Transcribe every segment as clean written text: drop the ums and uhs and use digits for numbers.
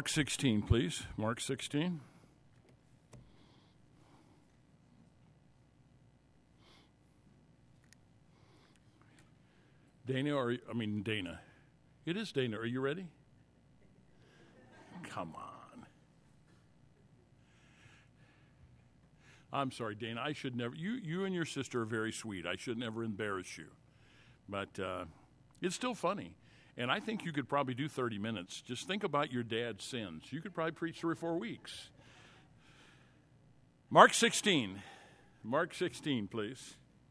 Mark 16, please. Mark 16. Dana. It is Dana. Are you ready? Come on. I'm sorry, Dana. I should never. You and your sister are very sweet. I should never embarrass you. But it's still funny. And I think you could probably do 30 minutes. Just think about your dad's sins. You could probably preach 3 or 4 weeks. Mark 16. Mark 16, please.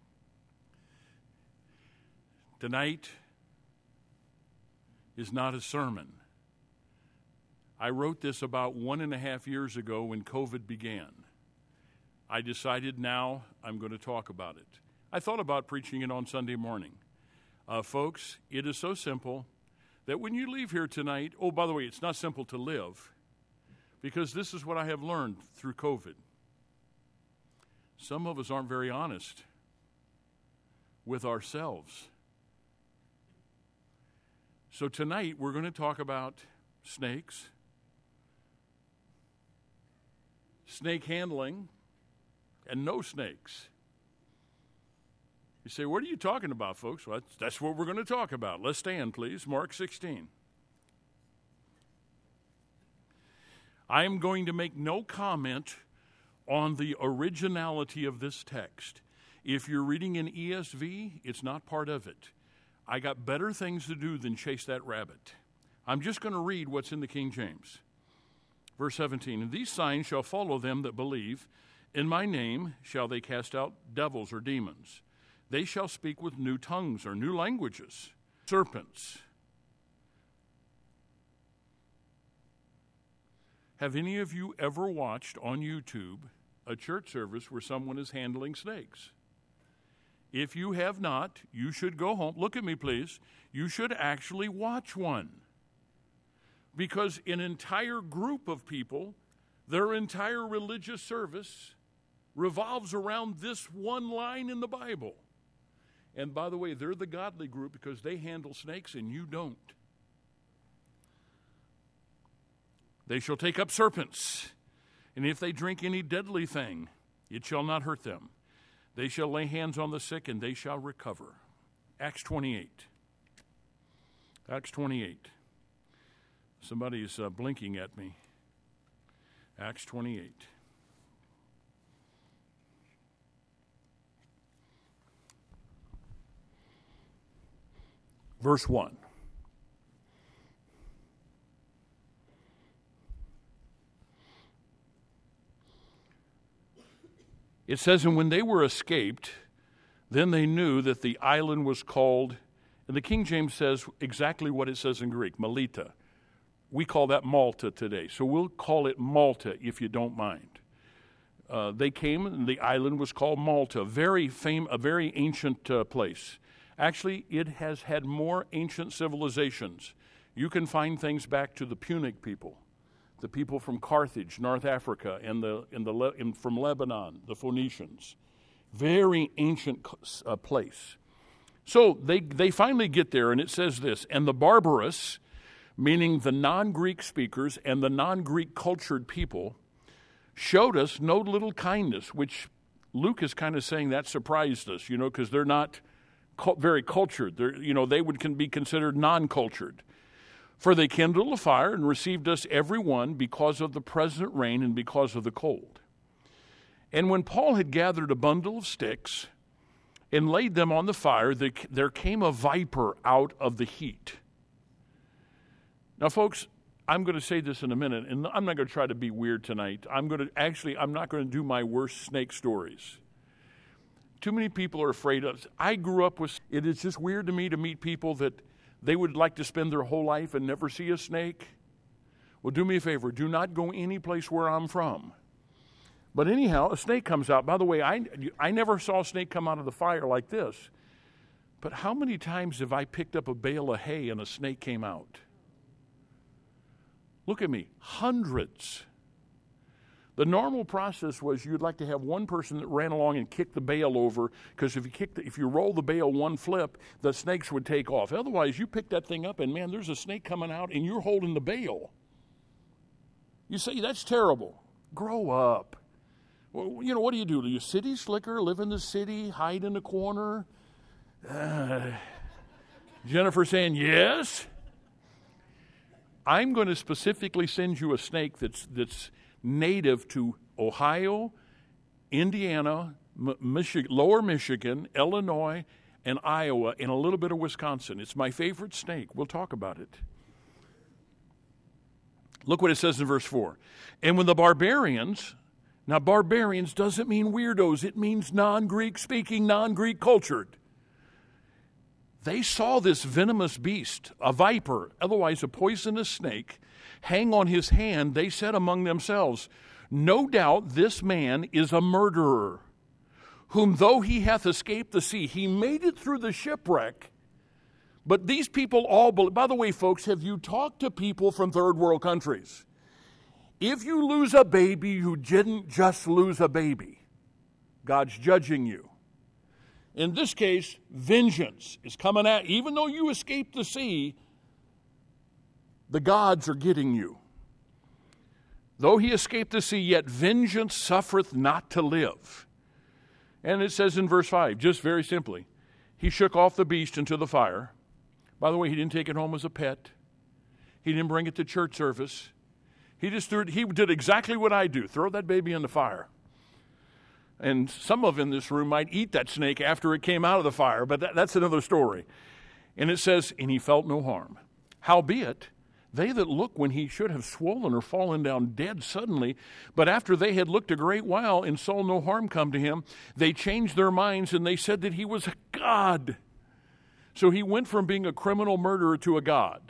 Tonight is not a sermon. I wrote this about 1.5 years ago when COVID began. I decided now I'm going to talk about it. I thought about preaching it on Sunday morning. Folks, it is so simple that when you leave here tonight, oh, by the way, it's not simple to live, because this is what I have learned through COVID. Some of us aren't very honest with ourselves. So tonight we're going to talk about snakes, snake handling, and no snakes. You say, what are you talking about, folks? Well, that's what we're going to talk about. Let's stand, please. Mark 16. I am going to make no comment on the originality of this text. If you're reading in ESV, it's not part of it. I got better things to do than chase that rabbit. I'm just going to read what's in the King James. Verse 17, and these signs shall follow them that believe. In my name shall they cast out devils or demons. They shall speak with new tongues or new languages. Serpents. Have any of you ever watched on YouTube a church service where someone is handling snakes? If you have not, you should go home. Look at me, please. You should actually watch one. Because an entire group of people, their entire religious service revolves around this one line in the Bible. And by the way, they're the godly group because they handle snakes and you don't. They shall take up serpents, and if they drink any deadly thing, it shall not hurt them. They shall lay hands on the sick, and they shall recover. Acts 28. Acts 28. Somebody's blinking at me. Acts 28. Verse 1. It says, and when they were escaped, then they knew that the island was called, and the King James says exactly what it says in Greek, Melita. We call that Malta today, so we'll call it Malta if you don't mind. They came, and the island was called Malta, a very ancient place. Actually, it has had more ancient civilizations. You can find things back to the Punic people, the people from Carthage, North Africa, and from Lebanon, the Phoenicians. Very ancient place. So they finally get there, and it says this, and the barbarous, meaning the non-Greek speakers and the non-Greek cultured people, showed us no little kindness, which Luke is kind of saying that surprised us, because they're not very cultured. They can be considered non-cultured. For they kindled a fire and received us every one because of the present rain and because of the cold. And when Paul had gathered a bundle of sticks and laid them on the fire, there came a viper out of the heat. Now, folks, I'm going to say this in a minute, and I'm not going to try to be weird tonight. I'm not going to do my worst snake stories. Too many people are afraid of. I grew up with. It is just weird to me to meet people that they would like to spend their whole life and never see a snake. Well, do me a favor. Do not go any place where I'm from. But anyhow, a snake comes out. By the way, I never saw a snake come out of the fire like this. But how many times have I picked up a bale of hay and a snake came out? Look at me. Hundreds. The normal process was you'd like to have one person that ran along and kicked the bale over, because if you roll the bale one flip, the snakes would take off. Otherwise, you pick that thing up and, man, there's a snake coming out and you're holding the bale. You say, that's terrible. Grow up. Well, what do? Do you city slicker, live in the city, hide in the corner? Jennifer saying, yes. I'm going to specifically send you a snake that's native to Ohio, Indiana, Lower Michigan, Illinois, and Iowa, and a little bit of Wisconsin. It's my favorite snake. We'll talk about it. Look what it says in verse 4. And when the barbarians, now barbarians doesn't mean weirdos, it means non-Greek speaking, non-Greek cultured. They saw this venomous beast, a viper, otherwise a poisonous snake, hang on his hand. They said among themselves, no doubt this man is a murderer, whom though he hath escaped the sea, he made it through the shipwreck. But these people all believe. By the way, folks, have you talked to people from third world countries? If you lose a baby, you didn't just lose a baby. God's judging you. In this case, vengeance is coming at you. Even though you escaped the sea, the gods are getting you. Though he escaped the sea, yet vengeance suffereth not to live. And it says in verse 5, just very simply, he shook off the beast into the fire. By the way, he didn't take it home as a pet. He didn't bring it to church service. He just threw it. He did exactly what I do. Throw that baby in the fire. And some of in this room might eat that snake after it came out of the fire, but that's another story. And it says, and he felt no harm. Howbeit, they that look when he should have swollen or fallen down dead suddenly, but after they had looked a great while and saw no harm come to him, they changed their minds and they said that he was a god. So he went from being a criminal murderer to a god.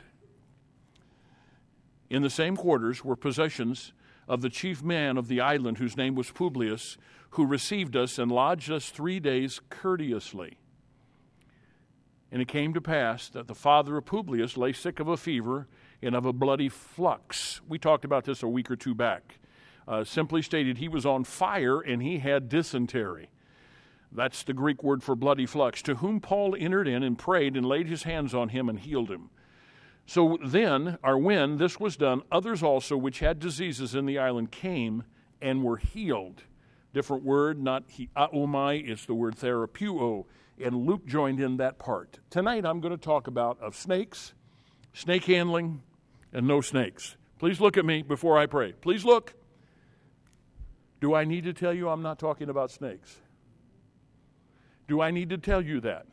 In the same quarters were possessions of the chief man of the island, whose name was Publius, who received us and lodged us 3 days courteously. And it came to pass that the father of Publius lay sick of a fever and of a bloody flux. We talked about this a week or two back. Simply stated, he was on fire and he had dysentery. That's the Greek word for bloody flux, to whom Paul entered in and prayed and laid his hands on him and healed him. So then, or when this was done, others also which had diseases in the island came and were healed. Different word, not aomai, it's the word therapeuo, and Luke joined in that part. Tonight I'm going to talk about of snakes, snake handling, and no snakes. Please look at me before I pray. Please look. Do I need to tell you I'm not talking about snakes? Do I need to tell you that?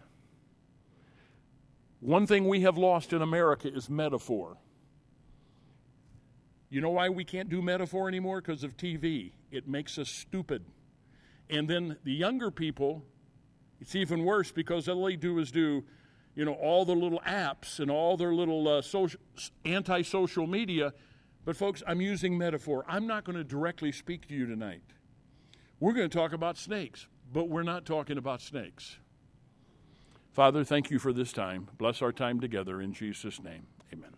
One thing we have lost in America is metaphor. You know why we can't do metaphor anymore? Because of TV. It makes us stupid. And then the younger people, it's even worse because all they do is do, all the little apps and all their little anti-social media. But folks, I'm using metaphor. I'm not going to directly speak to you tonight. We're going to talk about snakes, but we're not talking about snakes. Father, thank you for this time. Bless our time together in Jesus' name. Amen.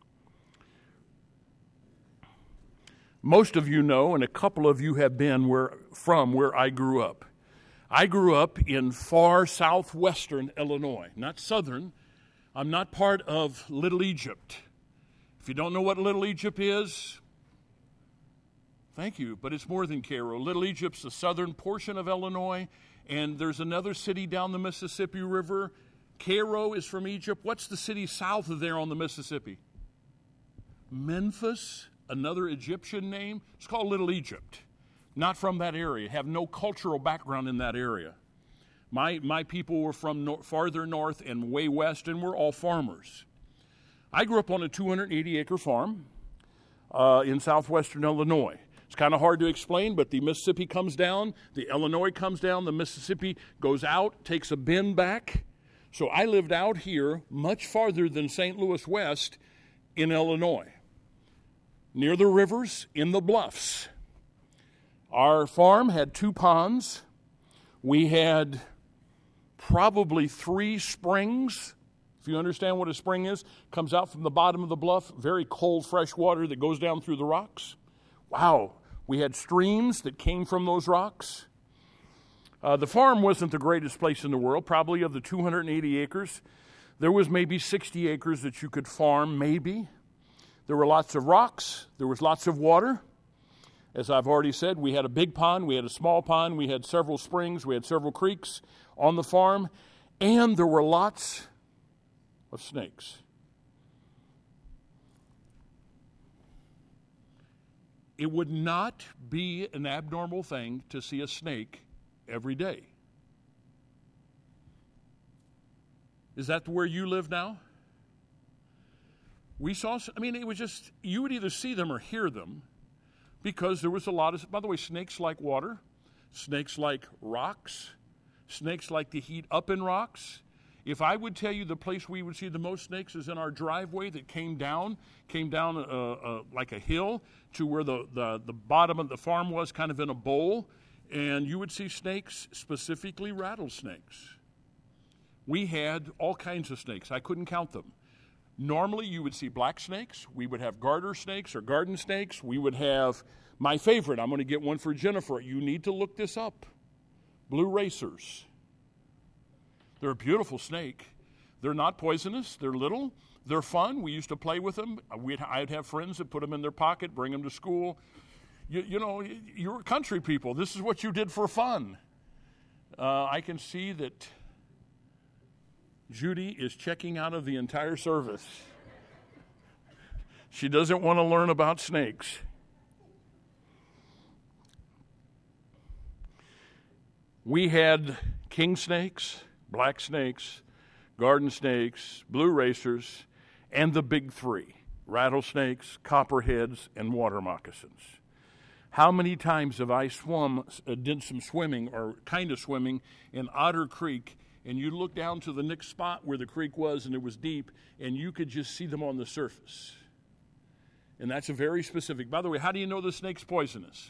Most of you know, and a couple of you have been from where I grew up. I grew up in far southwestern Illinois, not southern. I'm not part of Little Egypt. If you don't know what Little Egypt is, thank you, but it's more than Cairo. Little Egypt's the southern portion of Illinois, and there's another city down the Mississippi River. Cairo is from Egypt. What's the city south of there on the Mississippi? Memphis, another Egyptian name. It's called Little Egypt. Not from that area. Have no cultural background in that area. My people were from farther north and way west, and we're all farmers. I grew up on a 280-acre farm in southwestern Illinois. It's kind of hard to explain, but the Mississippi comes down, the Illinois comes down, the Mississippi goes out, takes a bend back. So I lived out here much farther than St. Louis West in Illinois, near the rivers, in the bluffs. Our farm had 2 ponds. We had probably 3 springs. If you understand what a spring is, comes out from the bottom of the bluff, very cold, fresh water that goes down through the rocks. Wow, we had streams that came from those rocks. The farm wasn't the greatest place in the world. Probably of the 280 acres, there was maybe 60 acres that you could farm, maybe. There were lots of rocks. There was lots of water. As I've already said, we had a big pond, we had a small pond, we had several springs, we had several creeks on the farm, and there were lots of snakes. It would not be an abnormal thing to see a snake every day. Is that where you live now? We saw, it was just, you would either see them or hear them because there was a lot of, by the way, snakes like water, snakes like rocks, snakes like to heat up in rocks. If I would tell you the place we would see the most snakes is in our driveway that came down like a hill to where the bottom of the farm was, kind of in a bowl, and you would see snakes, specifically rattlesnakes. We had all kinds of snakes. I couldn't count them. Normally, you would see black snakes. We would have garter snakes or garden snakes. We would have my favorite. I'm going to get one for Jennifer. You need to look this up. Blue racers. They're a beautiful snake. They're not poisonous. They're little. They're fun. We used to play with them. I'd have friends that put them in their pocket, bring them to school. You know, you're country people. This is what you did for fun. I can see that Judy is checking out of the entire service. She doesn't want to learn about snakes. We had king snakes, black snakes, garden snakes, blue racers, and the big three, rattlesnakes, copperheads, and water moccasins. How many times have I did some swimming or kind of swimming in Otter Creek, and you look down to the next spot where the creek was and it was deep, and you could just see them on the surface. And that's a very specific. By the way, how do you know the snake's poisonous?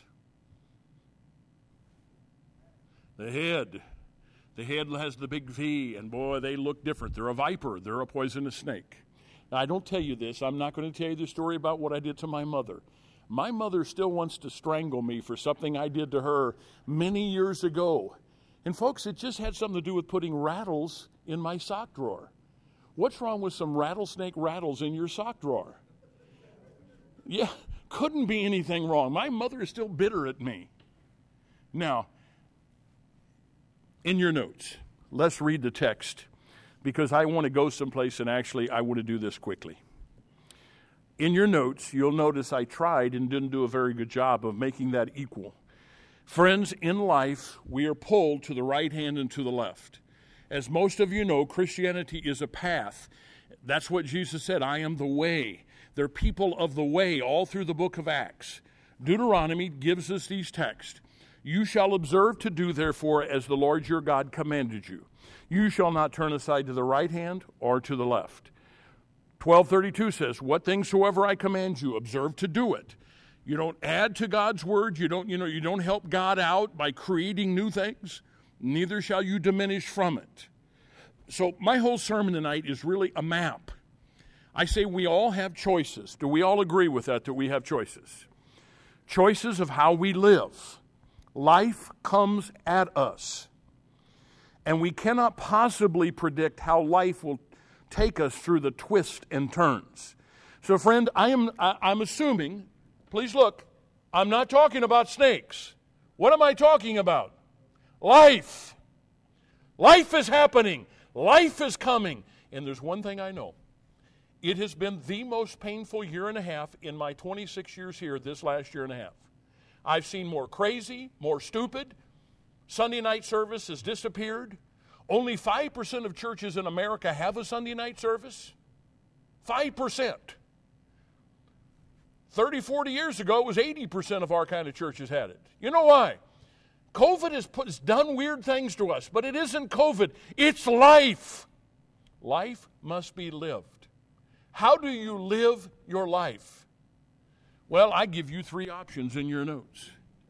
The head. The head has the big V, and boy, they look different. They're a viper. They're a poisonous snake. Now, I don't tell you this. I'm not going to tell you the story about what I did to my mother. My mother still wants to strangle me for something I did to her many years ago. And folks, it just had something to do with putting rattles in my sock drawer. What's wrong with some rattlesnake rattles in your sock drawer? Yeah, couldn't be anything wrong. My mother is still bitter at me. Now, in your notes, let's read the text because I want to go someplace, and actually I want to do this quickly. In your notes, you'll notice I tried and didn't do a very good job of making that equal. Friends, in life, we are pulled to the right hand and to the left. As most of you know, Christianity is a path. That's what Jesus said, I am the way. They're people of the way all through the book of Acts. Deuteronomy gives us these texts. You shall observe to do, therefore, as the Lord your God commanded you. You shall not turn aside to the right hand or to the left. 12:32 says, what things soever I command you, observe to do it. You don't add to God's word. You don't help God out by creating new things. Neither shall you diminish from it. So my whole sermon tonight is really a map. I say we all have choices. Do we all agree with that we have choices? Choices of how we live. Life comes at us. And we cannot possibly predict how life will take us through the twists and turns. So friend, I'm assuming, please look, I'm not talking about snakes. What am I talking about? Life. Life is happening. Life is coming. And there's one thing I know. It has been the most painful year and a half in my 26 years here this last year and a half. I've seen more crazy, more stupid. Sunday night service has disappeared. Only 5% of churches in America have a Sunday night service. 5%. 30, 40 years ago, it was 80% of our kind of churches had it. You know why? COVID has done weird things to us, but it isn't COVID. It's life. Life must be lived. How do you live your life? Well, I give you 3 options in your notes.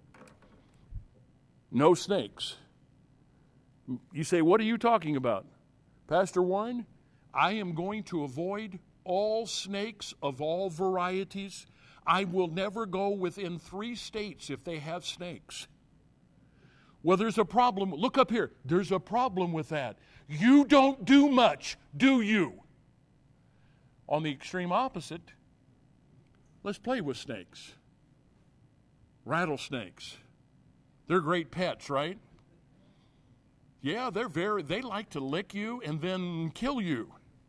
No snakes. You say, what are you talking about? Pastor Warren, I am going to avoid all snakes of all varieties. I will never go within 3 states if they have snakes. Well, there's a problem. Look up here. There's a problem with that. You don't do much, do you? On the extreme opposite, let's play with snakes. Rattlesnakes. They're great pets, right? Yeah, they like to lick you and then kill you.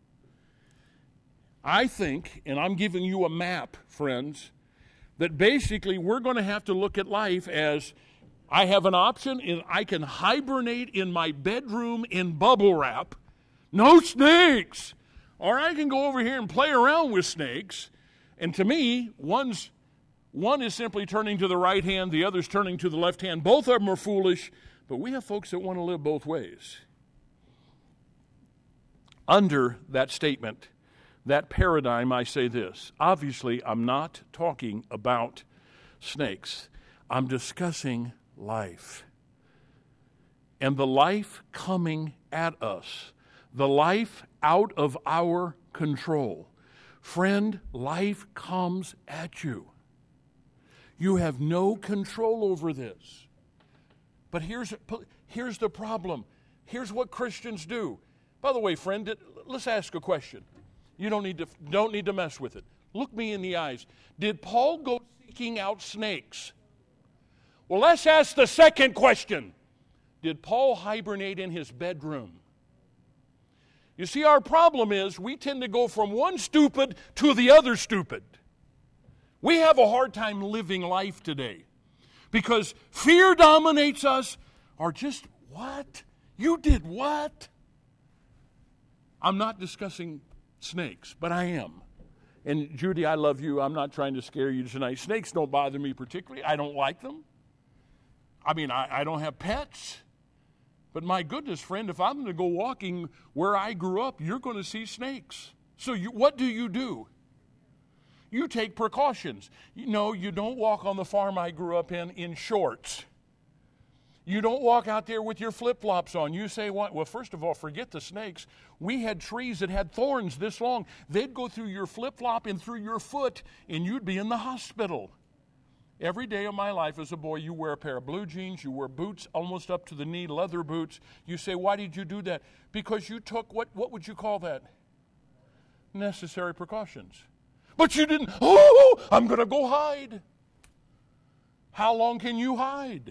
I think, and I'm giving you a map, friends, that basically we're going to have to look at life as I have an option, and I can hibernate in my bedroom in bubble wrap. No snakes! Or I can go over here and play around with snakes. And to me, one is simply turning to the right hand, the other's turning to the left hand. Both of them are foolish, but we have folks that want to live both ways. Under that statement, that paradigm, I say this. Obviously, I'm not talking about snakes. I'm discussing life. And the life coming at us. The life out of our control. Friend, life comes at you. You have no control over this. But here's the problem. Here's what Christians do. By the way, friend, let's ask a question. You don't need to mess with it. Look me in the eyes. Did Paul go seeking out snakes? Well, let's ask the second question. Did Paul hibernate in his bedroom? You see, our problem is we tend to go from one stupid to the other stupid. We have a hard time living life today because fear dominates us, or just, what? You did what? I'm not discussing snakes, but I am. And Judy, I love you. I'm not trying to scare you tonight. Snakes don't bother me particularly. I don't like them. I mean, I don't have pets. But my goodness, friend, if I'm going to go walking where I grew up, you're going to see snakes. So what do? You take precautions. You know, you don't walk on the farm I grew up in shorts. You don't walk out there with your flip-flops on. You say, what? Well, first of all, forget the snakes. We had trees that had thorns this long. They'd go through your flip-flop and through your foot, and you'd be in the hospital. Every day of my life as a boy, you wear a pair of blue jeans, you wear boots almost up to the knee, leather boots. You say, why did you do that? Because you took, what would you call that? Necessary precautions. But you didn't, I'm going to go hide. How long can you hide?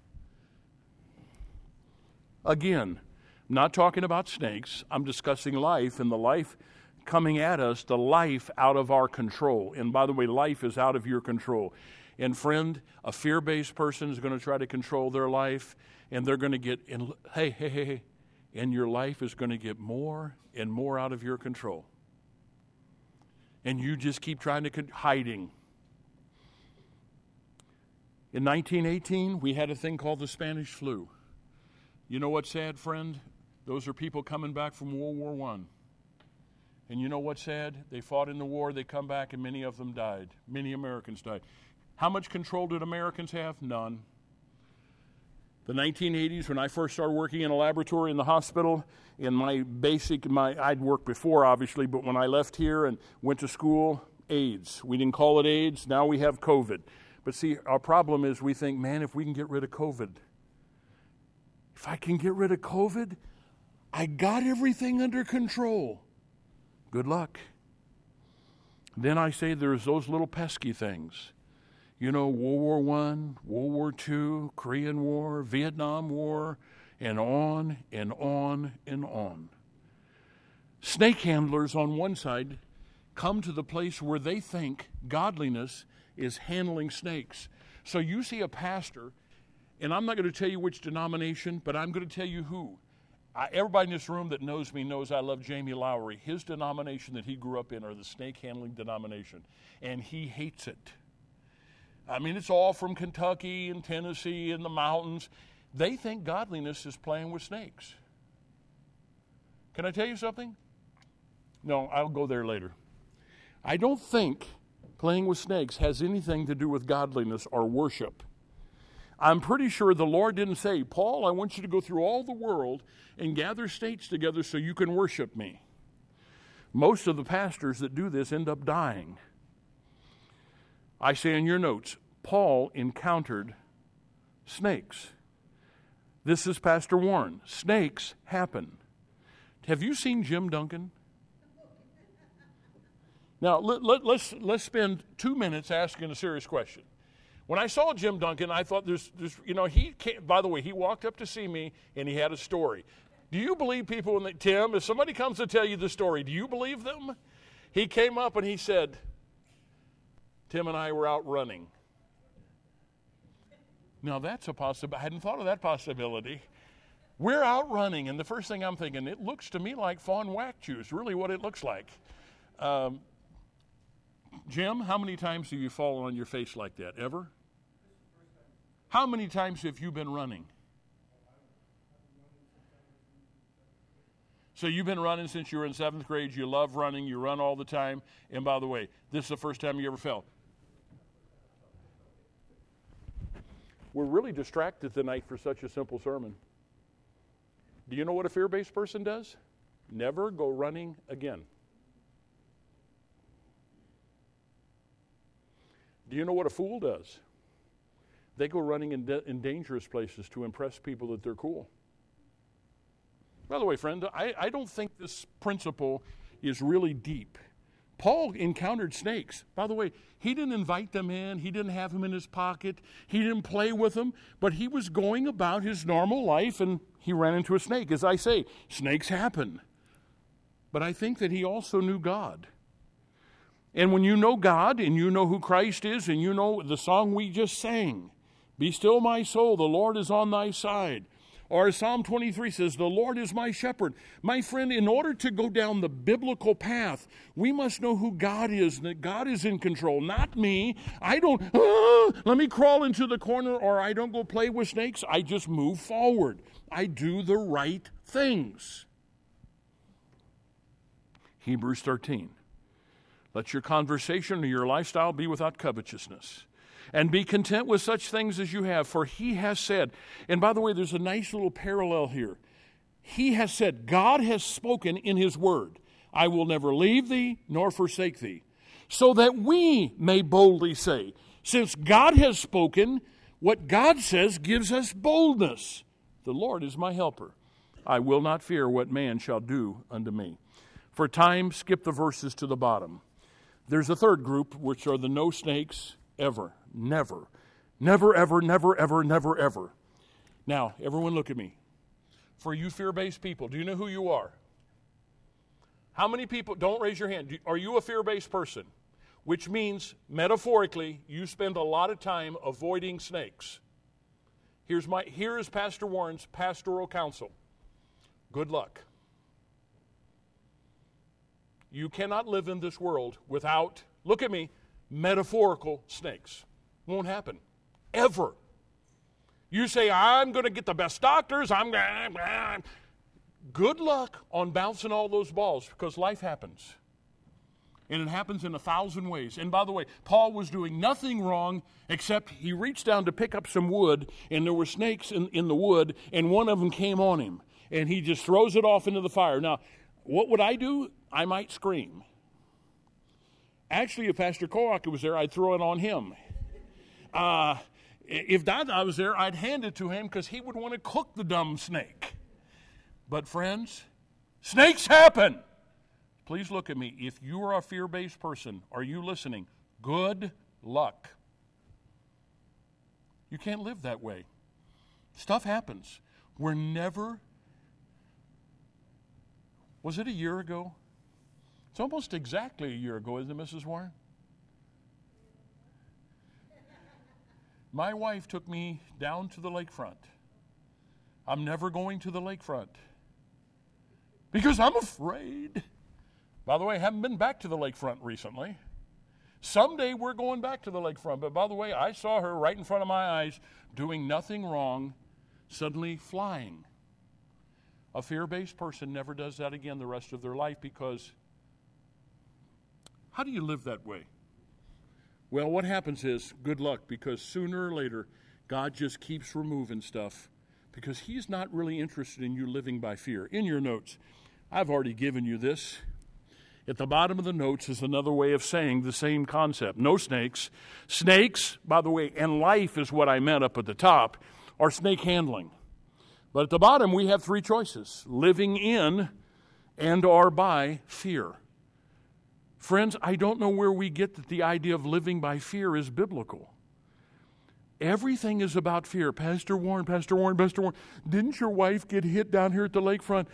Again, I'm not talking about snakes. I'm discussing life, and the life coming at us, the life out of our control. And by the way, life is out of your control. And friend, a fear-based person is going to try to control their life, and they're going to get, and your life is going to get more and more out of your control. And you just keep trying to hiding. In 1918, we had a thing called the Spanish flu. You know what's sad, friend? Those are people coming back from World War I. And you know what's sad? They fought in the war, they come back, and many of them died. Many Americans died. How much control did Americans have? None. The 1980s, when I first started working in a laboratory in the hospital, I'd worked before, obviously, but when I left here and went to school, AIDS. We didn't call it AIDS. Now we have COVID. But see, our problem is we think, man, if we can get rid of COVID, if I can get rid of COVID, I got everything under control. Good luck. Then I say there's those little pesky things. You know, World War I, World War II, Korean War, Vietnam War, and on and on and on. Snake handlers on one side come to the place where they think godliness is handling snakes. So you see a pastor, and I'm not going to tell you which denomination, but I'm going to tell you who. Everybody in this room that knows me knows I love Jamie Lowry. His denomination that he grew up in are the snake handling denomination, and he hates it. I mean, it's all from Kentucky and Tennessee and the mountains. They think godliness is playing with snakes. Can I tell you something? No, I'll go there later. I don't think playing with snakes has anything to do with godliness or worship. I'm pretty sure the Lord didn't say, Paul, I want you to go through all the world and gather states together so you can worship me. Most of the pastors that do this end up dying. I say in your notes, Paul encountered snakes. This is Pastor Warren. Snakes happen. Have you seen Jim Duncan? Now, let's spend 2 minutes asking a serious question. When I saw Jim Duncan, I thought he came, by the way, he walked up to see me and he had a story. Do you believe people when Tim, if somebody comes to tell you the story, do you believe them? He came up and he said, Tim and I were out running. Now that's a possibility. I hadn't thought of that possibility. We're out running, and the first thing I'm thinking, it looks to me like fawn whack juice, really what it looks like. Jim, how many times have you fallen on your face like that? Ever? How many times have you been running? So you've been running since you were in 7th grade. You love running. You run all the time. And by the way, this is the first time you ever fell. We're really distracted tonight for such a simple sermon. Do you know what a fear-based person does? Never go running again. Do you know what a fool does? They go running in dangerous places to impress people that they're cool. By the way, friend, I don't think this principle is really deep. Paul encountered snakes. By the way, he didn't invite them in. He didn't have them in his pocket. He didn't play with them. But he was going about his normal life, and he ran into a snake. As I say, snakes happen. But I think that he also knew God. And when you know God, and you know who Christ is, and you know the song we just sang, "Be still my soul, the Lord is on thy side." Or as Psalm 23 says, "The Lord is my shepherd." My friend, in order to go down the biblical path, we must know who God is, and that God is in control, not me. I don't, let me crawl into the corner, or I don't go play with snakes. I just move forward. I do the right things. Hebrews 13. Let your conversation or your lifestyle be without covetousness. And be content with such things as you have, for he has said, and by the way, there's a nice little parallel here. He has said, God has spoken in his word, "I will never leave thee nor forsake thee," so that we may boldly say, since God has spoken, what God says gives us boldness. The Lord is my helper. I will not fear what man shall do unto me. For time, skip the verses to the bottom. There's a third group, which are the no snakes ever. Never. Never, ever, never, ever, never, ever. Now, everyone look at me. For you fear-based people, do you know who you are? How many people, don't raise your hand, are you a fear-based person? Which means, metaphorically, you spend a lot of time avoiding snakes. Here is Pastor Warren's pastoral counsel. Good luck. You cannot live in this world without, look at me, metaphorical snakes. Won't happen. Ever. You say, I'm going to get the best doctors. Good luck on bouncing all those balls, because life happens. And it happens in 1,000 ways. And by the way, Paul was doing nothing wrong except he reached down to pick up some wood, and there were snakes in the wood, and one of them came on him. And he just throws it off into the fire. Now, what would I do? I might scream. Actually, if Pastor Korach was there, I'd throw it on him. If Dada was there, I'd hand it to him because he would want to cook the dumb snake. But friends, snakes happen. Please look at me. If you are a fear-based person, are you listening? Good luck. You can't live that way. Stuff happens. We're never... Was it a year ago? It's almost exactly a year ago, isn't it, Mrs. Warren? My wife took me down to the lakefront. I'm never going to the lakefront because I'm afraid. By the way, I haven't been back to the lakefront recently. Someday we're going back to the lakefront. But by the way, I saw her right in front of my eyes doing nothing wrong, suddenly flying. A fear-based person never does that again the rest of their life, because how do you live that way? Well, what happens is, good luck, because sooner or later, God just keeps removing stuff because he's not really interested in you living by fear. In your notes, I've already given you this. At the bottom of the notes is another way of saying the same concept. No snakes. Snakes, by the way, and life is what I meant up at the top, are snake handling. But at the bottom, we have three choices: living in and or by fear. Friends, I don't know where we get that the idea of living by fear is biblical. Everything is about fear. Pastor Warren, didn't your wife get hit down here at the lakefront?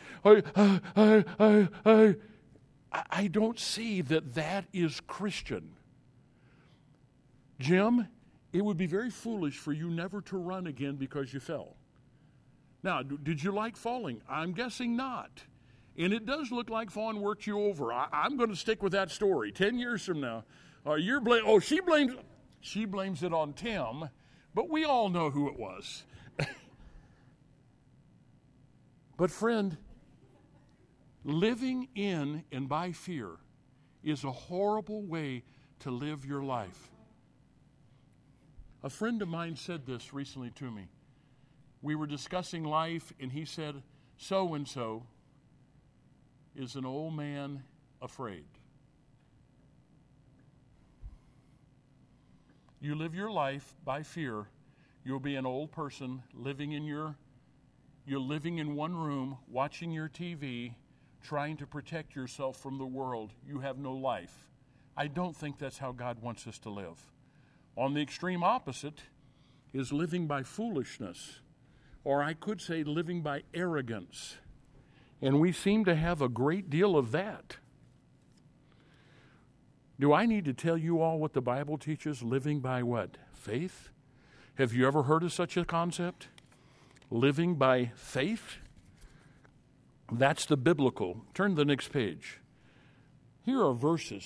I don't see that is Christian. Jim, it would be very foolish for you never to run again because you fell. Now, did you like falling? I'm guessing not. And it does look like falling worked you over. I'm going to stick with that story. 10 years from now, she blames it on Tim, but we all know who it was. But friend, living in and by fear is a horrible way to live your life. A friend of mine said this recently to me. We were discussing life, and he said, so-and-so is an old man afraid. You live your life by fear, you'll be an old person you're living in one room, watching your TV, trying to protect yourself from the world. You have no life. I don't think that's how God wants us to live. On the extreme opposite is living by foolishness, or I could say living by arrogance. And we seem to have a great deal of that. Do I need to tell you all what the Bible teaches? Living by what? Faith? Have you ever heard of such a concept? Living by faith? That's the biblical. Turn to the next page. Here are verses.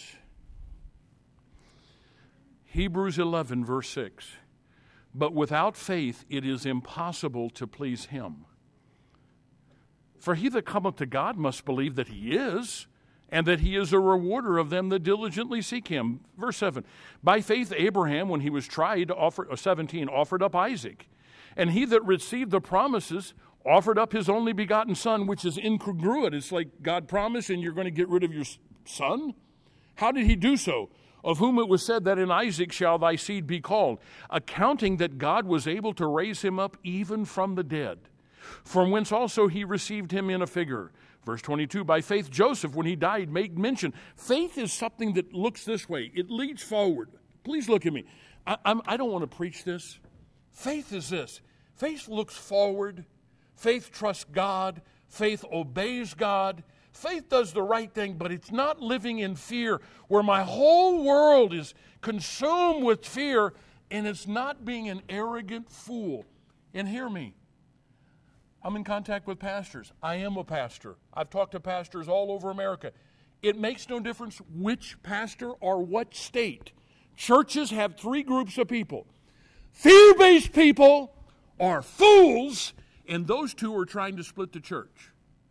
Hebrews 11, verse 6. But without faith it is impossible to please him. For he that cometh to God must believe that he is, and that he is a rewarder of them that diligently seek him. Verse 7, by faith Abraham, when he was tried, offered up Isaac. And he that received the promises offered up his only begotten son, which is incongruent. It's like God promised and you're going to get rid of your son? How did he do so? Of whom it was said that in Isaac shall thy seed be called, accounting that God was able to raise him up even from the dead, from whence also he received him in a figure. Verse 22, by faith Joseph, when he died, made mention. Faith is something that looks this way. It leads forward. Please look at me. I don't want to preach this. Faith is this. Faith looks forward. Faith trusts God. Faith obeys God. Faith does the right thing, but it's not living in fear where my whole world is consumed with fear, and it's not being an arrogant fool. And hear me. I'm in contact with pastors. I am a pastor. I've talked to pastors all over America. It makes no difference which pastor or what state. Churches have three groups of people. Fear-based people are fools, and those two are trying to split the church.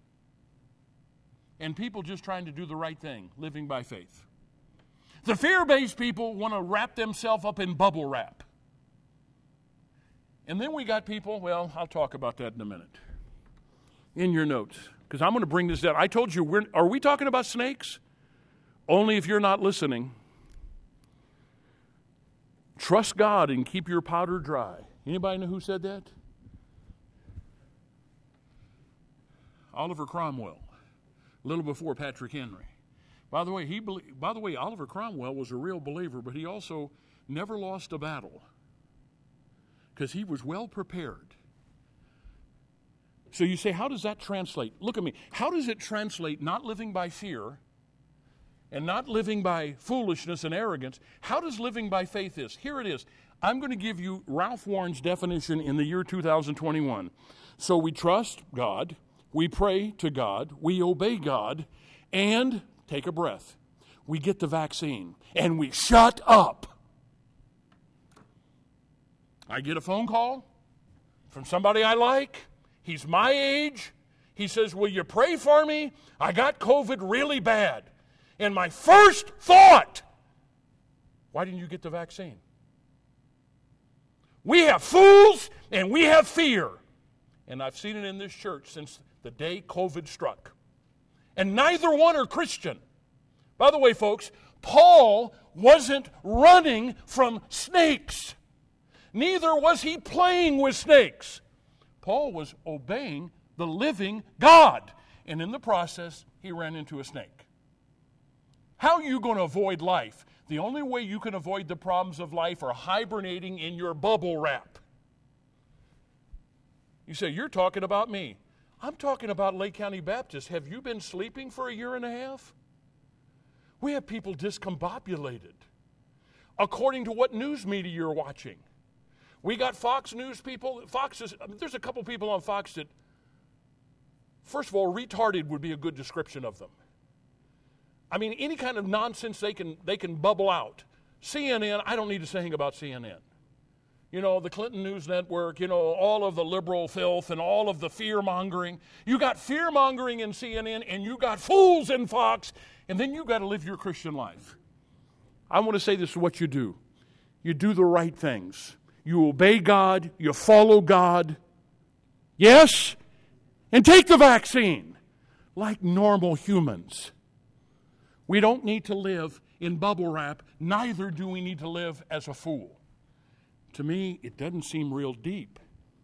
And people just trying to do the right thing, living by faith. The fear-based people want to wrap themselves up in bubble wrap. And then we got people, well, I'll talk about that in a minute. In your notes, because I'm going to bring this down. I told you, are we talking about snakes? Only if you're not listening. Trust God and keep your powder dry. Anybody know who said that? Oliver Cromwell, a little before Patrick Henry. By the way, Oliver Cromwell was a real believer, but he also never lost a battle because he was well prepared. So you say, how does that translate? Look at me. How does it translate not living by fear and not living by foolishness and arrogance? How does living by faith is? Here it is. I'm going to give you Ralph Warren's definition in the year 2021. So we trust God, we pray to God, we obey God, and take a breath. We get the vaccine, and we shut up. I get a phone call from somebody I like. He's my age. He says, will you pray for me? I got COVID really bad. And my first thought, why didn't you get the vaccine? We have fools and we have fear. And I've seen it in this church since the day COVID struck. And neither one are Christian. By the way, folks, Paul wasn't running from snakes. Neither was he playing with snakes. Paul was obeying the living God. And in the process, he ran into a snake. How are you going to avoid life? The only way you can avoid the problems of life are hibernating in your bubble wrap. You say, you're talking about me. I'm talking about Lake County Baptist. Have you been sleeping for a year and a half? We have people discombobulated according to what news media you're watching. We got Fox News people. There's a couple people on Fox that, first of all, retarded would be a good description of them. I mean, any kind of nonsense they can bubble out. CNN, I don't need to say anything about CNN. You know, the Clinton News Network, you know, all of the liberal filth and all of the fear-mongering. You got fear-mongering in CNN, and you got fools in Fox, and then you got to live your Christian life. I want to say this is what you do. You do the right things. You obey God. You follow God. Yes? And take the vaccine like normal humans. We don't need to live in bubble wrap. Neither do we need to live as a fool. To me, it doesn't seem real deep.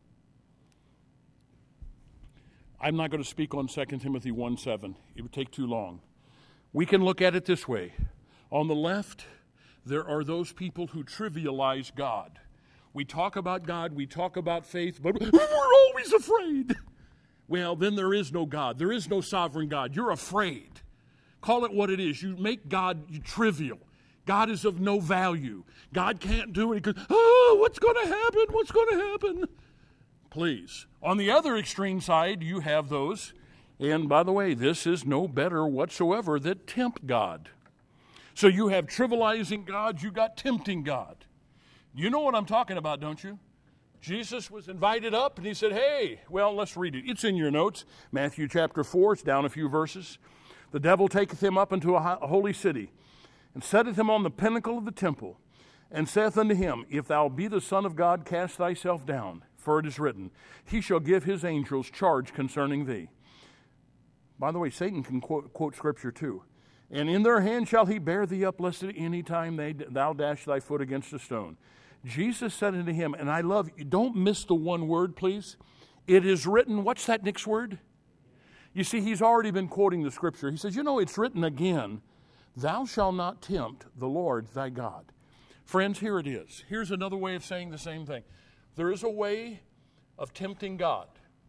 I'm not going to speak on 2 Timothy 1:7. It would take too long. We can look at it this way. On the left, there are those people who trivialize God. We talk about God, we talk about faith, but we're always afraid. Well, then there is no God. There is no sovereign God. You're afraid. Call it what it is. You make God trivial. God is of no value. God can't do it. Because, what's going to happen? What's going to happen? Please. On the other extreme side, you have those, and by the way, this is no better whatsoever, that tempt God. So you have trivializing God, you got tempting God. You know what I'm talking about, don't you? Jesus was invited up, and he said, hey, well, let's read it. It's in your notes. Matthew chapter 4, it's down a few verses. The devil taketh him up into a holy city, and setteth him on the pinnacle of the temple, and saith unto him, if thou be the Son of God, cast thyself down, for it is written, he shall give his angels charge concerning thee. By the way, Satan can quote Scripture too. And in their hand shall he bear thee up, lest at any time thou dash thy foot against a stone. Jesus said unto him, and I love you, don't miss the one word, please. It is written, what's that next word? You see, he's already been quoting the Scripture. He says, it's written again, thou shalt not tempt the Lord thy God. Friends, here it is. Here's another way of saying the same thing. There is a way of tempting God.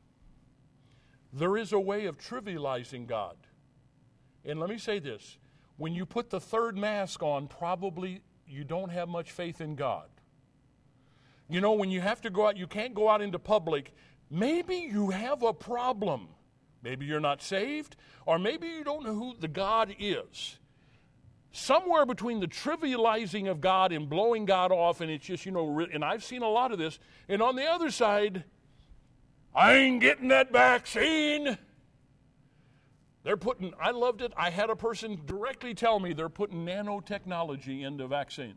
There is a way of trivializing God. And let me say this. When you put the third mask on, probably you don't have much faith in God. You know, when you have to go out, you can't go out into public. Maybe you have a problem. Maybe you're not saved, or maybe you don't know who the God is. Somewhere between the trivializing of God and blowing God off, and it's just, and I've seen a lot of this. And on the other side, I ain't getting that vaccine. I loved it. I had a person directly tell me they're putting nanotechnology into vaccines.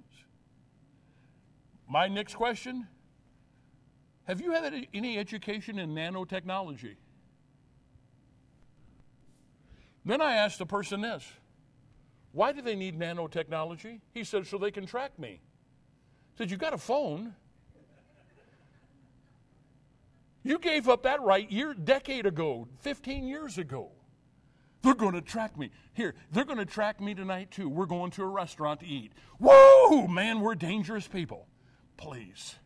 My next question, have you had any education in nanotechnology? Then I asked the person this. Why do they need nanotechnology? He said, so they can track me. I said, you got a phone. You gave up that right decade ago, 15 years ago. They're going to track me. Here, they're going to track me tonight too. We're going to a restaurant to eat. Whoa, man, we're dangerous people. Please.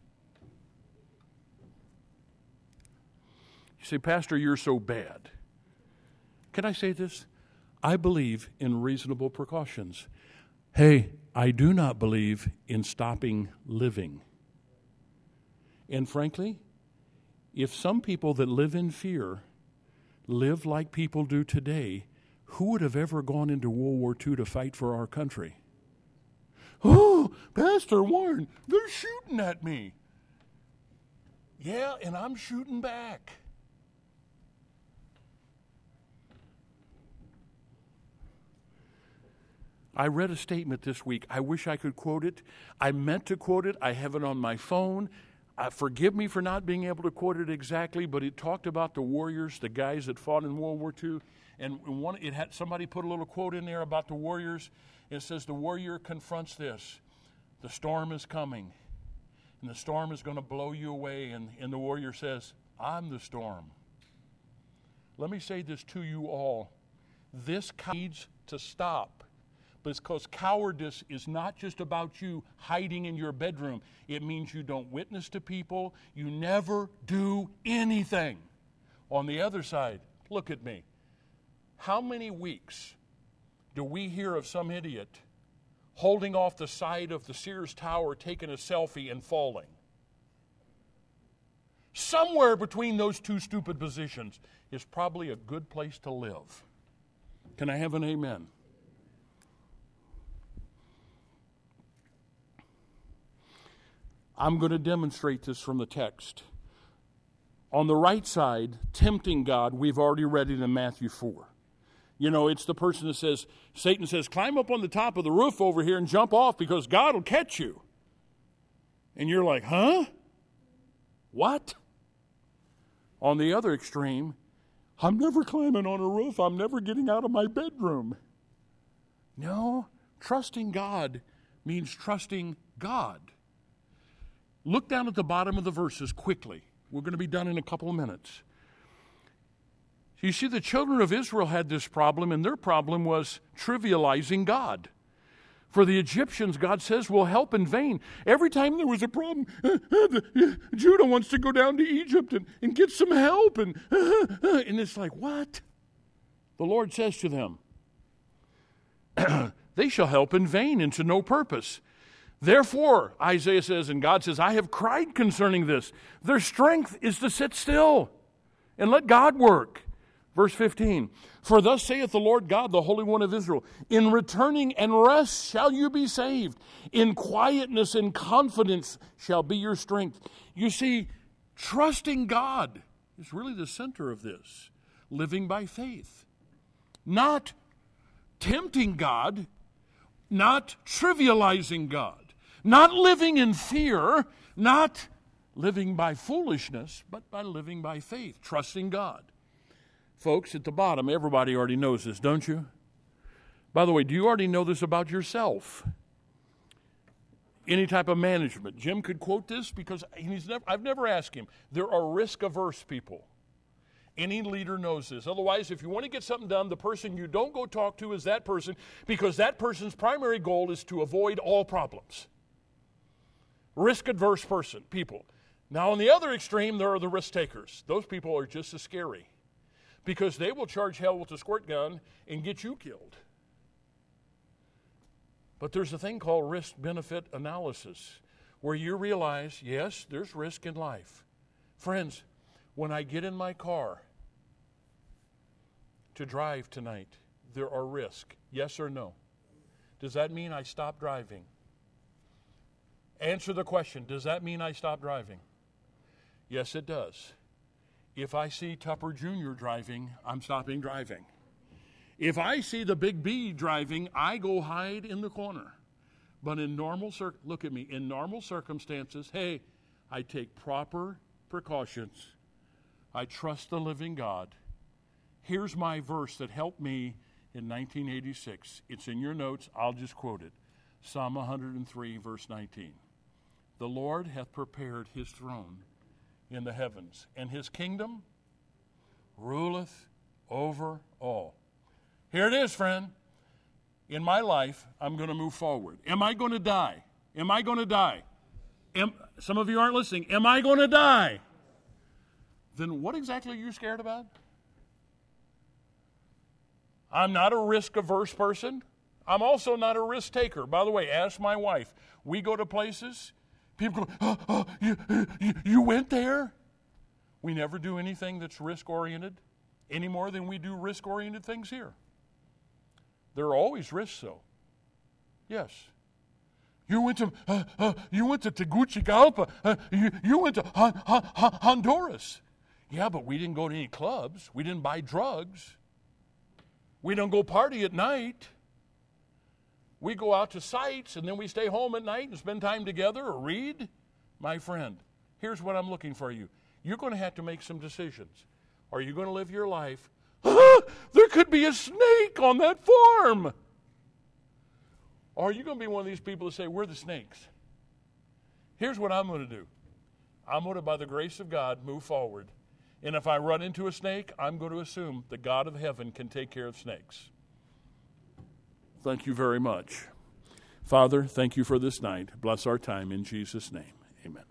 You say, Pastor, you're so bad. Can I say this? I believe in reasonable precautions. Hey, I do not believe in stopping living. And frankly, if some people that live in fear live like people do today, who would have ever gone into World War II to fight for our country? Oh, Pastor Warren, they're shooting at me. Yeah, and I'm shooting back. I read a statement this week. I wish I could quote it. I meant to quote it. I have it on my phone. Forgive me for not being able to quote it exactly, but it talked about the warriors, the guys that fought in World War II. And it had somebody put a little quote in there about the warriors. It says, the warrior confronts this. The storm is coming, and the storm is going to blow you away. And the warrior says, I'm the storm. Let me say this to you all. This needs to stop. Because cowardice is not just about you hiding in your bedroom. It means you don't witness to people. You never do anything. On the other side, look at me. How many weeks do we hear of some idiot holding off the side of the Sears Tower, taking a selfie and falling? Somewhere between those two stupid positions is probably a good place to live. Can I have an amen? I'm going to demonstrate this from the text. On the right side, tempting God, we've already read it in Matthew 4. You know, it's the person that says, Satan says, climb up on the top of the roof over here and jump off because God will catch you. And you're like, huh? What? On the other extreme, I'm never climbing on a roof. I'm never getting out of my bedroom. No, trusting God means trusting God. Look down at the bottom of the verses quickly. We're going to be done in a couple of minutes. You see, the children of Israel had this problem, and their problem was trivializing God. For the Egyptians, God says, will help in vain. Every time there was a problem, Judah wants to go down to Egypt and get some help. And it's like, what? The Lord says to them, they shall help in vain and to no purpose. Therefore, Isaiah says, and God says, I have cried concerning this. Their strength is to sit still and let God work. Verse 15, for thus saith the Lord God, the Holy One of Israel, in returning and rest shall you be saved. In quietness and confidence shall be your strength. You see, trusting God is really the center of this. Living by faith. Not tempting God, not trivializing God, not living in fear, not living by foolishness, but by living by faith, trusting God. Folks, at the bottom, everybody already knows this, don't you? By the way, do you already know this about yourself? Any type of management. Jim could quote this because I've never asked him. There are risk-averse people. Any leader knows this. Otherwise, if you want to get something done, the person you don't go talk to is that person because that person's primary goal is to avoid all problems. Risk-averse people. Now, on the other extreme, there are the risk takers. Those people are just as scary because they will charge hell with a squirt gun and get you killed. But there's a thing called risk-benefit analysis where you realize, yes, there's risk in life. Friends, when I get in my car to drive tonight, there are risks. Yes or no? Does that mean I stop driving? Answer the question. Does that mean I stop driving? Yes, it does. If I see Tupper Jr. driving, I'm stopping driving. If I see the big B driving, I go hide in the corner. But in normal circumstances, hey, I take proper precautions. I trust the living God. Here's my verse that helped me in 1986. It's in your notes. I'll just quote it. Psalm 103, verse 19. The Lord hath prepared his throne in the heavens, and his kingdom ruleth over all. Here it is, friend. In my life, I'm going to move forward. Am I going to die? Am I going to die? Some of you aren't listening. Am I going to die? Then what exactly are you scared about? I'm not a risk-averse person. I'm also not a risk taker. By the way, ask my wife. We go to places, people go, you went there? We never do anything that's risk-oriented any more than we do risk-oriented things here. There are always risks, though. Yes. You went to Tegucigalpa. You went to Honduras. Yeah, but we didn't go to any clubs. We didn't buy drugs. We don't go party at night. We go out to sites, and then we stay home at night and spend time together or read. My friend, here's what I'm looking for you. You're going to have to make some decisions. Are you going to live your life? There could be a snake on that farm. Or are you going to be one of these people that say, we're the snakes? Here's what I'm going to do. I'm going to, by the grace of God, move forward. And if I run into a snake, I'm going to assume the God of heaven can take care of snakes. Thank you very much. Father, thank you for this night. Bless our time in Jesus' name. Amen.